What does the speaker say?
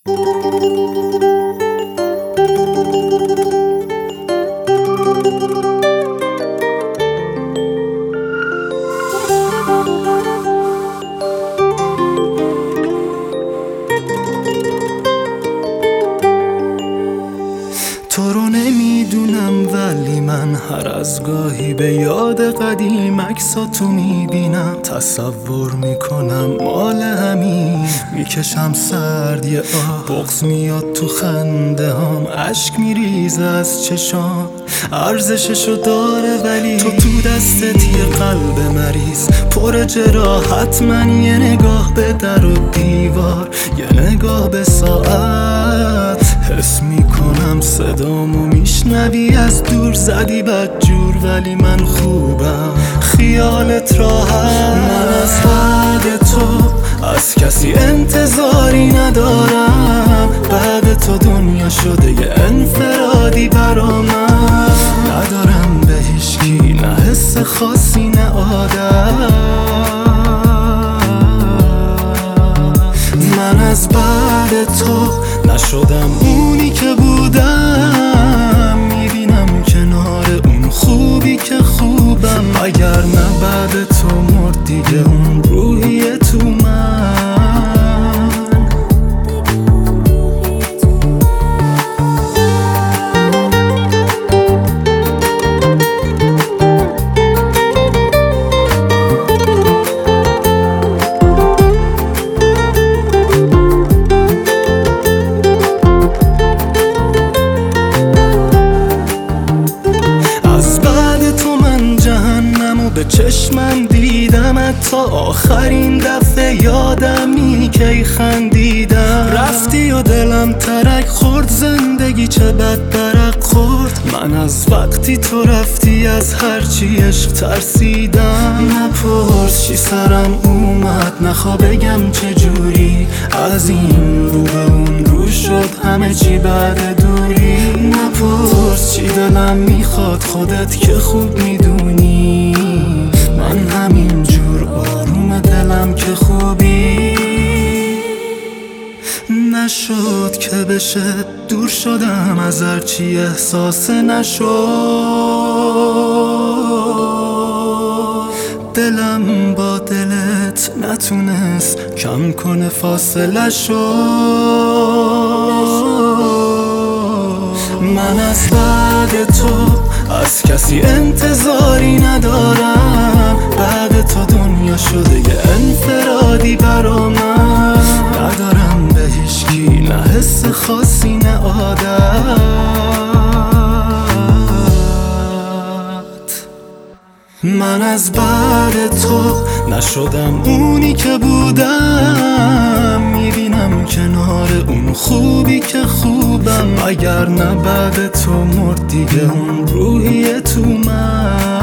تو رو نمیدونم ولی من هر از گاهی به یاد قدیم عکساتو میبینم، تصور میکنم مال همین، میکشم سرد یه بغض میاد تو خنده هام، عشق میریزه از چشام، ارزششو داره ولی تو دستت یه قلب مریض پر جراحت، من یه نگاه به در و دیوار، یه نگاه به ساعت، حس میکنم صدامو میشنوی از دور، زدی بدجور ولی من خوبم، خیالت راحت، من از بعد تو از کسی انتظاری ندارم، بعد تو دنیا شده یه انفرادی برا من، ندارم به هیچکی نه حس خاصی نه عادت، من از بعد تو نشدم اونی که بودم، میبینم کنار اون خوبی که خوبم، اگر نه بعد تو مرد دیگه اون روحیه تو من. به چشمم دیدم تا آخرین دفعه یادمی که خندیدم، رفتی و دلم ترک خورد، زندگی چه بد برق خورد، من از وقتی تو رفتی از هرچی عشق ترسیدم، نپرس چی سرم اومد، نخوا بگم چجوری، از این رو به اون رو شد همه چی بعد دوری، نپرس چی دلم میخواد، خودت که خوب میدونی، من همین جور آروم دلم که خوبی، نشد که بشه دور شدم از هرچی احساس نشد، دلم با دلت نتونست کم کنه فاصله شد، من از بعد تو از کسی انتظاری ندارم، بعد تو دنیا شده یه انفرادی برا من، ندارم به هیچکی نه حس خاصی نه عادت، من از بعد تو نشدم اونی که بودم، میبینم کنار اون خوبی که خوبم، اگر نه بعد تو مرد دیگه اون روحیه تو من.